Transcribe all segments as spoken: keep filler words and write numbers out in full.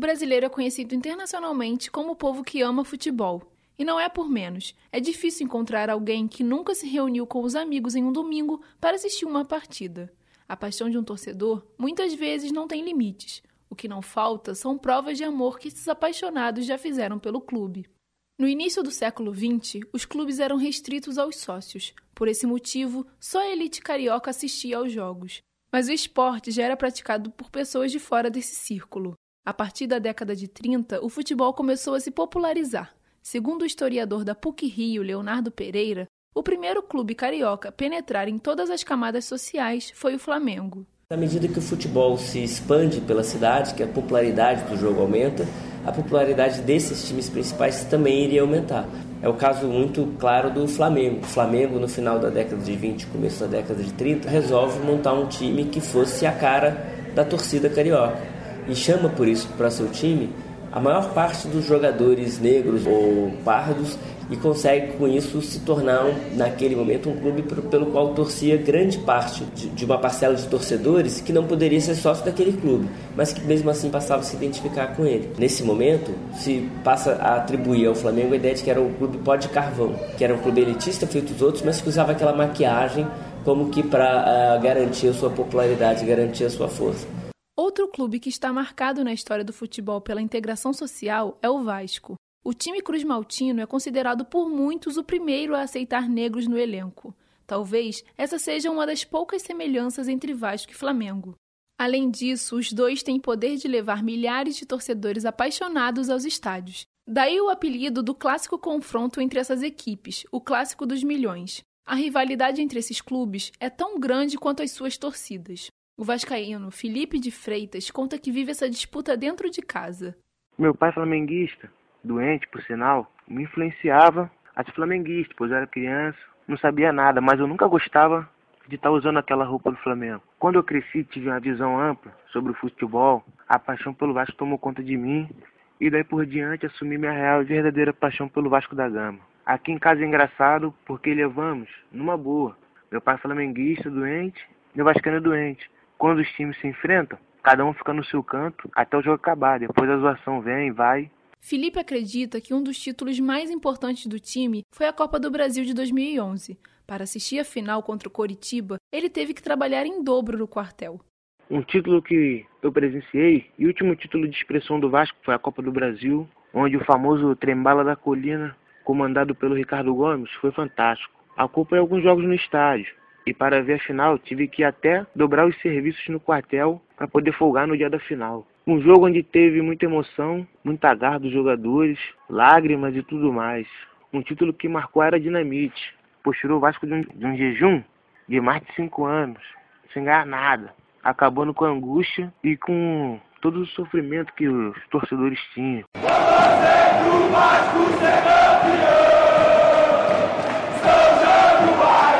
brasileiro é conhecido internacionalmente como o povo que ama futebol. E não é por menos. É difícil encontrar alguém que nunca se reuniu com os amigos em um domingo para assistir uma partida. A paixão de um torcedor muitas vezes não tem limites. O que não falta são provas de amor que esses apaixonados já fizeram pelo clube. No início do século vinte, os clubes eram restritos aos sócios. Por esse motivo, só a elite carioca assistia aos jogos. Mas o esporte já era praticado por pessoas de fora desse círculo. A partir da década de trinta, o futebol começou a se popularizar. Segundo o historiador da PUC-Rio, Leonardo Pereira, o primeiro clube carioca a penetrar em todas as camadas sociais foi o Flamengo. À medida que o futebol se expande pela cidade, que a popularidade do jogo aumenta, a popularidade desses times principais também iria aumentar. É o caso muito claro do Flamengo. O Flamengo, no final da década de vinte, começo da década de trinta, resolve montar um time que fosse a cara da torcida carioca. E chama por isso para seu time a maior parte dos jogadores negros ou pardos e consegue com isso se tornar, um, naquele momento, um clube pelo qual torcia grande parte de, de uma parcela de torcedores que não poderia ser sócio daquele clube, mas que mesmo assim passava a se identificar com ele. Nesse momento, se passa a atribuir ao Flamengo a ideia de que era um clube pó de carvão, que era um clube elitista feito dos outros, mas que usava aquela maquiagem como que para uh, garantir a sua popularidade, garantir a sua força. Outro clube que está marcado na história do futebol pela integração social é o Vasco. O time cruz-maltino é considerado por muitos o primeiro a aceitar negros no elenco. Talvez essa seja uma das poucas semelhanças entre Vasco e Flamengo. Além disso, os dois têm poder de levar milhares de torcedores apaixonados aos estádios. Daí o apelido do clássico confronto entre essas equipes, o Clássico dos Milhões. A rivalidade entre esses clubes é tão grande quanto as suas torcidas. O vascaíno Felipe de Freitas conta que vive essa disputa dentro de casa. Meu pai flamenguista, doente por sinal, me influenciava a ser flamenguista, pois eu era criança, não sabia nada, mas eu nunca gostava de estar usando aquela roupa do Flamengo. Quando eu cresci, tive uma visão ampla sobre o futebol, a paixão pelo Vasco tomou conta de mim e daí por diante assumi minha real e verdadeira paixão pelo Vasco da Gama. Aqui em casa é engraçado porque levamos numa boa. Meu pai flamenguista, doente, meu vascaíno doente. Quando os times se enfrentam, cada um fica no seu canto até o jogo acabar. Depois a zoação vem, vai. Felipe acredita que um dos títulos mais importantes do time foi a Copa do Brasil de dois mil e onze. Para assistir a final contra o Coritiba, ele teve que trabalhar em dobro no quartel. Um título que eu presenciei e o último título de expressão do Vasco foi a Copa do Brasil, onde o famoso Trem-Bala da Colina, comandado pelo Ricardo Gomes, foi fantástico. Acompanhei alguns jogos no estádio. E para ver a final, tive que até dobrar os serviços no quartel para poder folgar no dia da final. Um jogo onde teve muita emoção, muita garra dos jogadores, lágrimas e tudo mais. Um título que marcou a era dinamite, pois tirou o Vasco de um, de um jejum de mais de cinco anos, sem ganhar nada, acabando com a angústia e com todo o sofrimento que os torcedores tinham. O Vasco ser campeão! São Januário!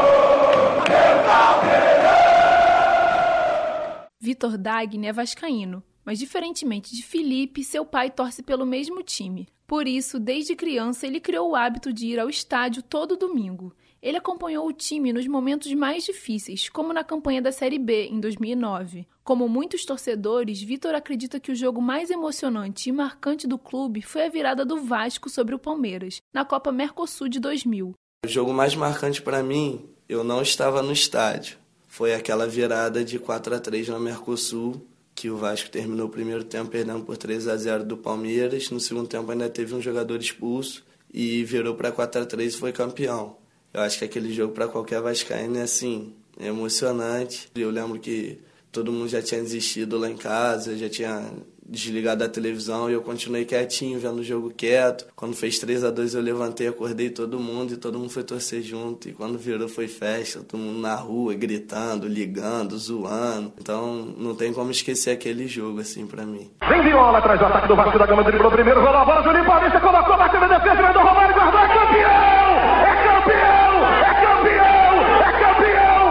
Vitor Dagni é vascaíno, mas diferentemente de Felipe, seu pai torce pelo mesmo time. Por isso, desde criança, ele criou o hábito de ir ao estádio todo domingo. Ele acompanhou o time nos momentos mais difíceis, como na campanha da Série B, em dois mil e nove. Como muitos torcedores, Vitor acredita que o jogo mais emocionante e marcante do clube foi a virada do Vasco sobre o Palmeiras, na Copa Mercosul de dois mil. O jogo mais marcante para mim, eu não estava no estádio. Foi aquela virada de quatro a três na Mercosul, que o Vasco terminou o primeiro tempo perdendo por três a zero do Palmeiras. No segundo tempo ainda teve um jogador expulso e virou para quatro a três e foi campeão. Eu acho que aquele jogo para qualquer vascaíno é assim, é emocionante. Eu lembro que todo mundo já tinha desistido lá em casa, já tinha desligado a televisão e eu continuei quietinho, vendo o jogo quieto. Quando fez três a dois eu levantei, acordei todo mundo e todo mundo foi torcer junto. E quando virou foi festa, todo mundo na rua gritando, ligando, zoando. Então não tem como esquecer aquele jogo assim pra mim. Vem Viola atrás do ataque do Vasco da Gama, driblou primeiro, rolou a bola, Juninho Paulista colocou, bateu na defesa, mandou o Romário, guardou, é campeão! É campeão! É campeão! É campeão!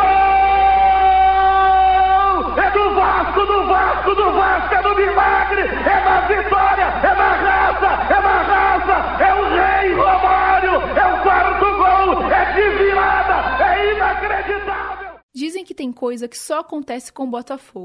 Gol! É do Vasco, do Vasco, do Vasco, é do milagre, é na vitória, é na raça, é na raça, é o rei Romário, é o quarto gol, é de virada, é inacreditável! Dizem que tem coisa que só acontece com o Botafogo.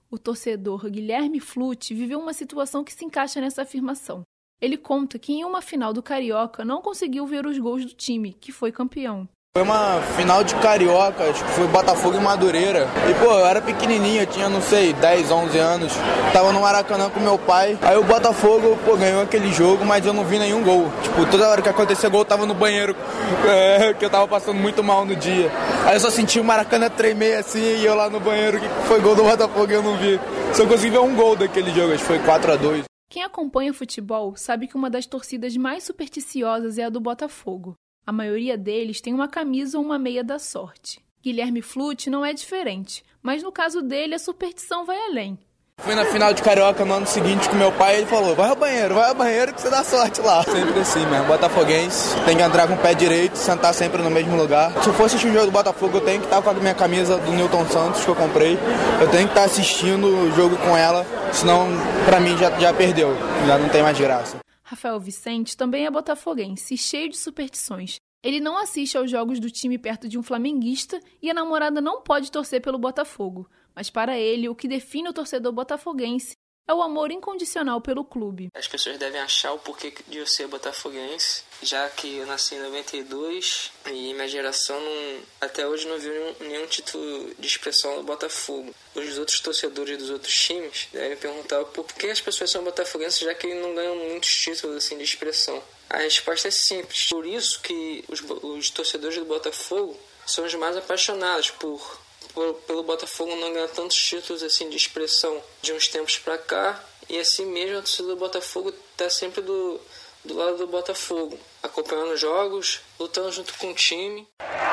O torcedor Guilherme Flute viveu uma situação que se encaixa nessa afirmação. Ele conta que em uma final do Carioca não conseguiu ver os gols do time, que foi campeão. Foi uma final de Carioca, acho que foi Botafogo e Madureira. E, pô, eu era pequenininho, eu tinha, não sei, dez, onze anos. Tava no Maracanã com meu pai. Aí o Botafogo, pô, ganhou aquele jogo, mas eu não vi nenhum gol. Tipo, toda hora que acontecia gol, eu tava no banheiro, é, que eu tava passando muito mal no dia. Aí eu só senti o Maracanã tremer assim, e eu lá no banheiro, que foi gol do Botafogo e eu não vi. Só consegui ver um gol daquele jogo, acho que foi quatro a dois. Quem acompanha futebol sabe que uma das torcidas mais supersticiosas é a do Botafogo. A maioria deles tem uma camisa ou uma meia da sorte. Guilherme Flute não é diferente, mas no caso dele a superstição vai além. Fui na final de Carioca no ano seguinte com meu pai e ele falou: vai ao banheiro, vai ao banheiro que você dá sorte lá. Sempre assim mesmo, botafoguense, tem que entrar com o pé direito, sentar sempre no mesmo lugar. Se eu for assistir o jogo do Botafogo, eu tenho que estar com a minha camisa do Newton Santos que eu comprei. Eu tenho que estar assistindo o jogo com ela, senão pra mim já, já perdeu, já não tem mais graça. Rafael Vicente também é botafoguense e cheio de superstições. Ele não assiste aos jogos do time perto de um flamenguista e a namorada não pode torcer pelo Botafogo. Mas para ele, o que define o torcedor botafoguense é o amor incondicional pelo clube. As pessoas devem achar o porquê de eu ser botafoguense, já que eu nasci em noventa e dois e minha geração não, até hoje não viu nenhum, nenhum título de expressão do Botafogo. Os outros torcedores dos outros times devem perguntar por que as pessoas são botafoguenses, já que não ganham muitos títulos assim, de expressão. A resposta é simples. Por isso que os, os torcedores do Botafogo são os mais apaixonados por, por, pelo Botafogo não ganhar tantos títulos assim, de expressão de uns tempos para cá. E assim mesmo a torcida do Botafogo está sempre do, do lado do Botafogo, acompanhando os jogos, lutando junto com o time.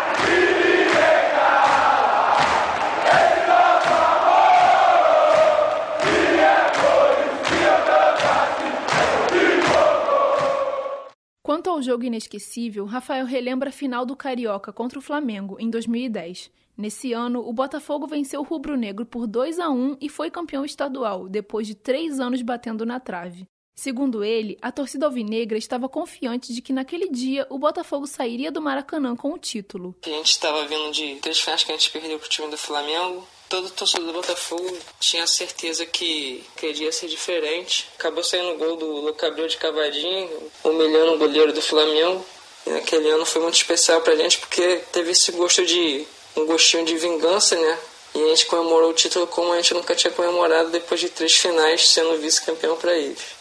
Quanto ao jogo inesquecível, Rafael relembra a final do Carioca contra o Flamengo, em dois mil e dez. Nesse ano, o Botafogo venceu o rubro-negro por dois a um e foi campeão estadual, depois de três anos batendo na trave. Segundo ele, a torcida alvinegra estava confiante de que naquele dia o Botafogo sairia do Maracanã com o título. A gente estava vindo de três finais que a gente perdeu para o time do Flamengo. Todo torcedor do Botafogo tinha certeza que aquele ia ser diferente. Acabou saindo o gol do Lucas de cavadinha, humilhando o goleiro do Flamengo. E naquele ano foi muito especial pra gente porque teve esse gosto de um gostinho de vingança, né? E a gente comemorou o título como a gente nunca tinha comemorado depois de três finais, sendo vice-campeão para eles.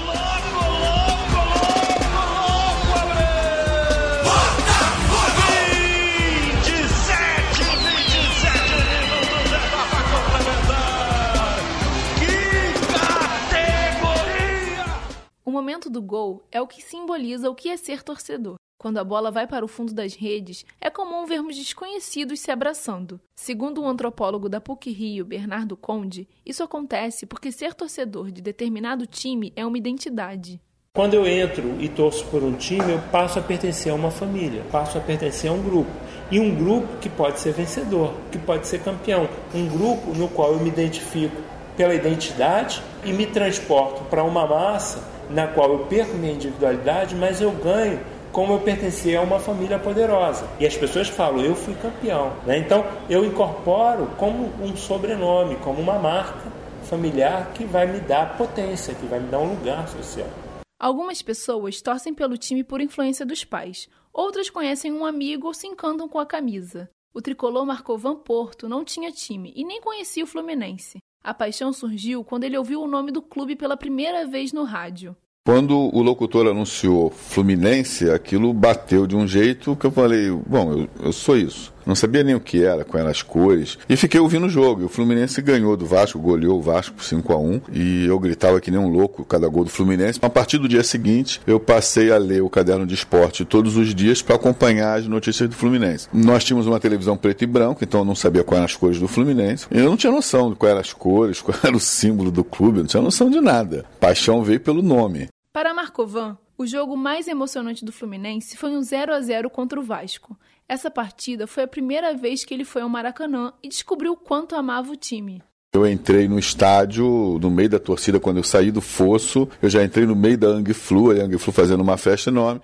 O momento do gol é o que simboliza o que é ser torcedor. Quando a bola vai para o fundo das redes, é comum vermos desconhecidos se abraçando. Segundo o antropólogo da PUC-Rio, Bernardo Conde, isso acontece porque ser torcedor de determinado time é uma identidade. Quando eu entro e torço por um time, eu passo a pertencer a uma família, passo a pertencer a um grupo. E um grupo que pode ser vencedor, que pode ser campeão. Um grupo no qual eu me identifico pela identidade e me transporto para uma massa na qual eu perco minha individualidade, mas eu ganho como eu pertencer a uma família poderosa. E as pessoas falam, eu fui campeão. Né? Então, eu incorporo como um sobrenome, como uma marca familiar que vai me dar potência, que vai me dar um lugar social. Algumas pessoas torcem pelo time por influência dos pais. Outras conhecem um amigo ou se encantam com a camisa. O tricolor Marcovan Porto não tinha time e nem conhecia o Fluminense. A paixão surgiu quando ele ouviu o nome do clube pela primeira vez no rádio. Quando o locutor anunciou Fluminense, aquilo bateu de um jeito que eu falei, bom, eu, eu sou isso. Não sabia nem o que era, quais eram as cores. E fiquei ouvindo o jogo. E o Fluminense ganhou do Vasco, goleou o Vasco por cinco a um. E eu gritava que nem um louco cada gol do Fluminense. A partir do dia seguinte, eu passei a ler o caderno de esporte todos os dias para acompanhar as notícias do Fluminense. Nós tínhamos uma televisão preto e branco, então eu não sabia quais eram as cores do Fluminense. Eu não tinha noção de quais eram as cores, qual era o símbolo do clube. Eu não tinha noção de nada. Paixão veio pelo nome. Para Marcovan, o jogo mais emocionante do Fluminense foi um zero a zero contra o Vasco. Essa partida foi a primeira vez que ele foi ao Maracanã e descobriu o quanto amava o time. Eu entrei no estádio, no meio da torcida, quando eu saí do fosso, eu já entrei no meio da Angflu, a Angflu fazendo uma festa enorme.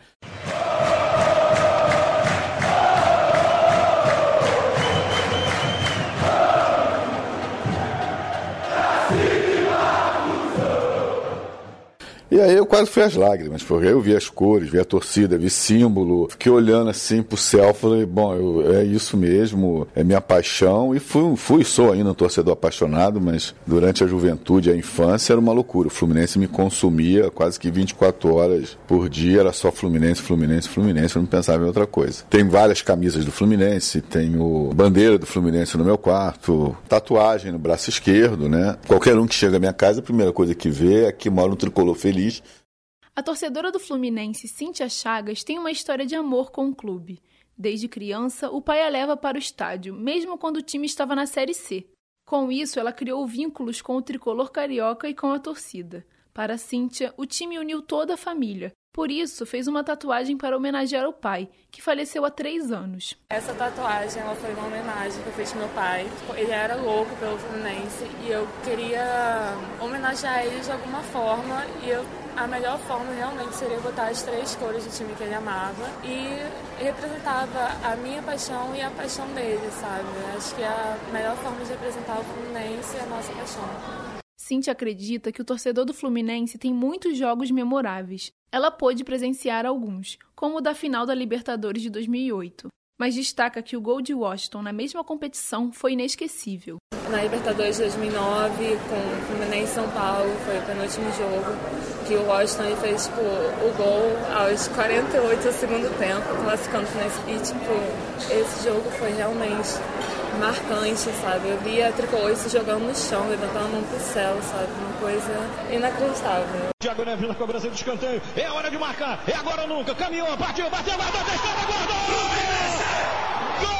E aí eu quase fui às lágrimas, porque eu vi as cores, vi a torcida, vi símbolo, fiquei olhando assim pro céu, falei, bom, eu, é isso mesmo, é minha paixão, e fui, fui sou ainda um torcedor apaixonado, mas durante a juventude, a infância, era uma loucura. O Fluminense me consumia quase que vinte e quatro horas por dia, era só Fluminense, Fluminense, Fluminense, eu não pensava em outra coisa. Tem várias camisas do Fluminense, tenho bandeira do Fluminense no meu quarto, tatuagem no braço esquerdo, né? Qualquer um que chega à minha casa, a primeira coisa que vê é que mora um tricolor feliz. A torcedora do Fluminense, Cíntia Chagas, tem uma história de amor com o clube. Desde criança, o pai a leva para o estádio, mesmo quando o time estava na Série C. Com isso, ela criou vínculos com o tricolor carioca e com a torcida. Para Cíntia, o time uniu toda a família. Por isso, fez uma tatuagem para homenagear o pai, que faleceu há três anos. Essa tatuagem ela foi uma homenagem que eu fiz pro meu pai. Ele era louco pelo Fluminense e eu queria homenagear ele de alguma forma. E eu, a melhor forma realmente seria botar as três cores do time que ele amava. E representava a minha paixão e a paixão dele, sabe? Acho que a melhor forma de representar o Fluminense é a nossa paixão. Cíntia acredita que o torcedor do Fluminense tem muitos jogos memoráveis. Ela pôde presenciar alguns, como o da final da Libertadores de dois mil e oito. Mas destaca que o gol de Washington na mesma competição foi inesquecível. Na Libertadores de dois mil e nove, com o Fluminense e São Paulo, foi o penúltimo jogo, que o Washington ele fez tipo, o gol aos quarenta e oito do segundo tempo, classificando o Fluminense. E tipo, esse jogo foi realmente marcante, sabe? Eu via tricolor se jogando no chão, levantando a mão pro céu, sabe? Uma coisa inacreditável. Thiago Neves na cobrança de escanteio. É hora de marcar. É agora ou nunca. Caminhou, partiu, bateu, bateu, testou, guardou! Gol!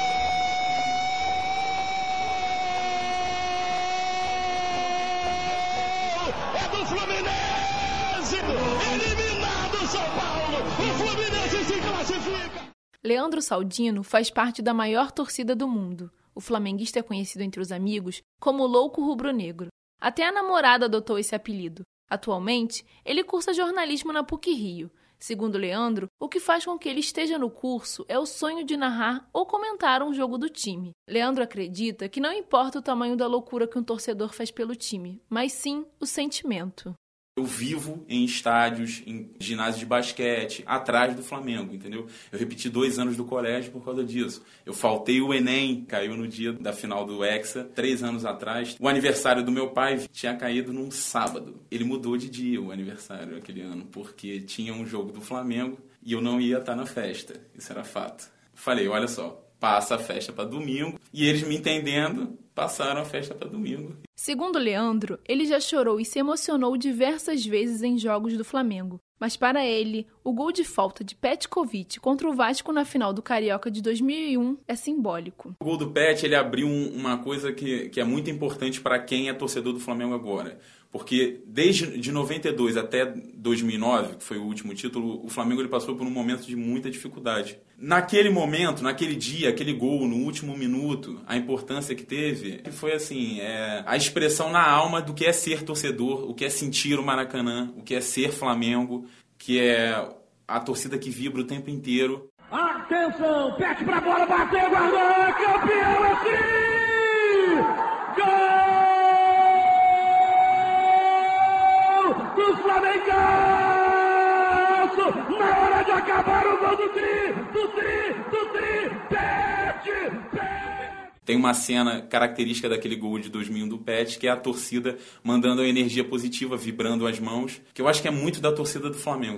É do Fluminense! Eliminado São Paulo! O Fluminense se classifica! Leandro Saldino faz parte da maior torcida do mundo. O flamenguista é conhecido entre os amigos como o Louco Rubro-Negro. Até a namorada adotou esse apelido. Atualmente, ele cursa jornalismo na PUC-Rio. Segundo Leandro, o que faz com que ele esteja no curso é o sonho de narrar ou comentar um jogo do time. Leandro acredita que não importa o tamanho da loucura que um torcedor faz pelo time, mas sim o sentimento. Eu vivo em estádios, em ginásio de basquete, atrás do Flamengo, entendeu? Eu repeti dois anos do colégio por causa disso. Eu faltei o Enem, caiu no dia da final do Hexa, três anos atrás. O aniversário do meu pai tinha caído num sábado. Ele mudou de dia o aniversário aquele ano, porque tinha um jogo do Flamengo e eu não ia estar na festa. Isso era fato. Falei, olha só, passa a festa para domingo. E eles me entendendo, passaram a festa para domingo. Segundo Leandro, ele já chorou e se emocionou diversas vezes em jogos do Flamengo. Mas para ele, o gol de falta de Petkovic contra o Vasco na final do Carioca de dois mil e um é simbólico. O gol do Pet, ele abriu uma coisa que, que é muito importante para quem é torcedor do Flamengo agora. Porque desde de noventa e dois até dois mil e nove, que foi o último título, o Flamengo ele passou por um momento de muita dificuldade. Naquele momento, naquele dia, aquele gol no último minuto, a importância que teve, foi assim, é, a expressão na alma do que é ser torcedor, o que é sentir o Maracanã, o que é ser Flamengo, que é a torcida que vibra o tempo inteiro. Atenção, Pet pra bola, bateu, guardou, campeão assim! Gol! Do Flamengaço! Na hora de acabar o gol do Tri! Do Tri! Do Tri! Pet! Pet! Tem uma cena característica daquele gol de dois mil e um do Pet, que é a torcida mandando a energia positiva, vibrando as mãos, que eu acho que é muito da torcida do Flamengo.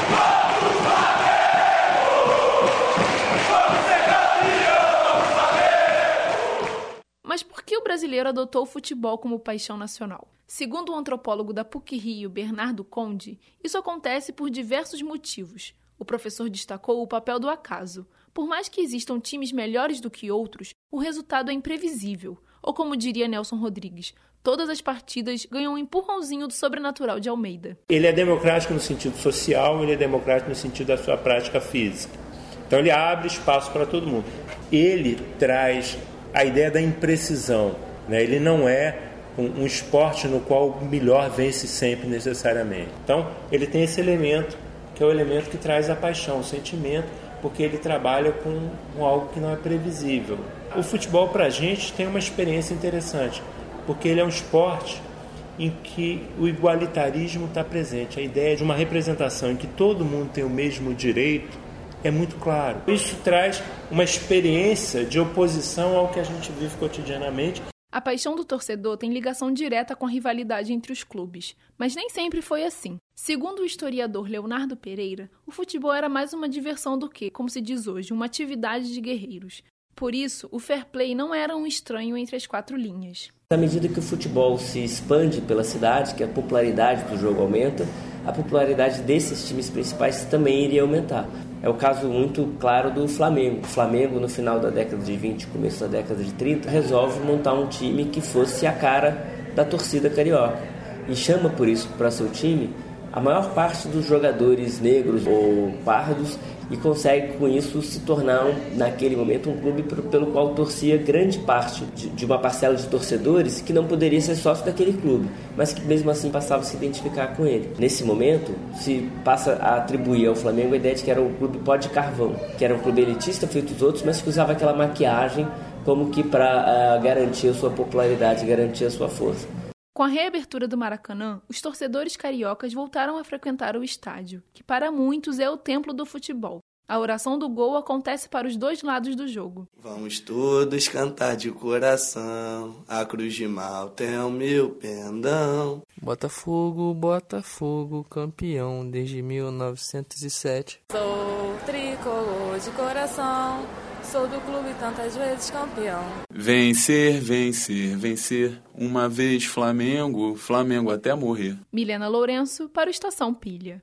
Mas por que o brasileiro adotou o futebol como paixão nacional? Segundo o antropólogo da PUC-Rio, Bernardo Conde, isso acontece por diversos motivos. O professor destacou o papel do acaso. Por mais que existam times melhores do que outros, o resultado é imprevisível. Ou como diria Nelson Rodrigues, todas as partidas ganham um empurrãozinho do sobrenatural de Almeida. Ele é democrático no sentido social, ele é democrático no sentido da sua prática física. Então ele abre espaço para todo mundo. Ele traz a ideia da imprecisão, né? Ele não é um, um esporte no qual o melhor vence sempre necessariamente. Então ele tem esse elemento, que é o elemento que traz a paixão, o sentimento, porque ele trabalha com, com algo que não é previsível. O futebol para a gente tem uma experiência interessante, porque ele é um esporte em que o igualitarismo está presente. A ideia de uma representação em que todo mundo tem o mesmo direito é muito claro. Isso traz uma experiência de oposição ao que a gente vive cotidianamente. A paixão do torcedor tem ligação direta com a rivalidade entre os clubes, mas nem sempre foi assim. Segundo o historiador Leonardo Pereira, o futebol era mais uma diversão do que, como se diz hoje, uma atividade de guerreiros. Por isso, o fair play não era um estranho entre as quatro linhas. À medida que o futebol se expande pela cidade, que a popularidade do jogo aumenta, a popularidade desses times principais também iria aumentar. É o caso muito claro do Flamengo. O Flamengo, no final da década de vinte, começo da década de trinta, resolve montar um time que fosse a cara da torcida carioca. E chama por isso para seu time a maior parte dos jogadores negros ou pardos e consegue com isso se tornar, um, naquele momento, um clube pelo qual torcia grande parte de, de uma parcela de torcedores que não poderia ser sócio daquele clube, mas que mesmo assim passava a se identificar com ele. Nesse momento, se passa a atribuir ao Flamengo a ideia de que era um clube pó de carvão, que era um clube elitista feito dos outros, mas que usava aquela maquiagem como que para uh, garantir a sua popularidade, garantir a sua força. Com a reabertura do Maracanã, os torcedores cariocas voltaram a frequentar o estádio, que para muitos é o templo do futebol. A oração do gol acontece para os dois lados do jogo. Vamos todos cantar de coração, a cruz de Malta é o meu pendão. Botafogo, Botafogo, campeão desde mil novecentos e sete. Sou tricolor de coração, sou do clube tantas vezes campeão. Vencer, vencer, vencer. Uma vez Flamengo, Flamengo até morrer. Milena Lourenço para o Estação Pilha.